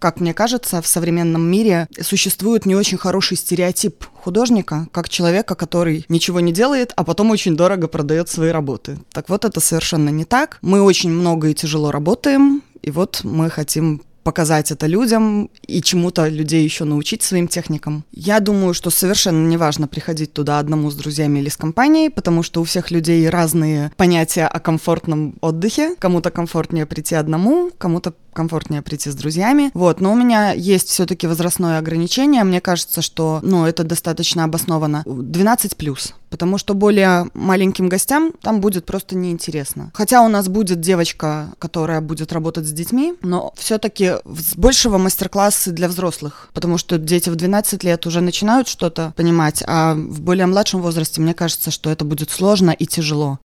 как мне кажется, в современном мире существует не очень хороший стереотип художника, как человека, который ничего не делает, а потом очень дорого продает свои работы. Так вот, это совершенно не так. Мы очень много и тяжело работаем, и вот мы хотим показать это людям и чему-то людей еще научить своим техникам. Я думаю, что совершенно не важно приходить туда одному с друзьями или с компанией, потому что у всех людей разные понятия о комфортном отдыхе. Кому-то комфортнее прийти одному, кому-то комфортнее прийти с друзьями. Вот, но у меня есть все-таки возрастное ограничение. Мне кажется, что, это достаточно обосновано. 12+. Потому что более маленьким гостям там будет просто неинтересно. Хотя у нас будет девочка, которая будет работать с детьми, но все-таки с большего мастер-классы для взрослых. Потому что дети в 12 лет уже начинают что-то понимать, а в более младшем возрасте, мне кажется, что это будет сложно и тяжело.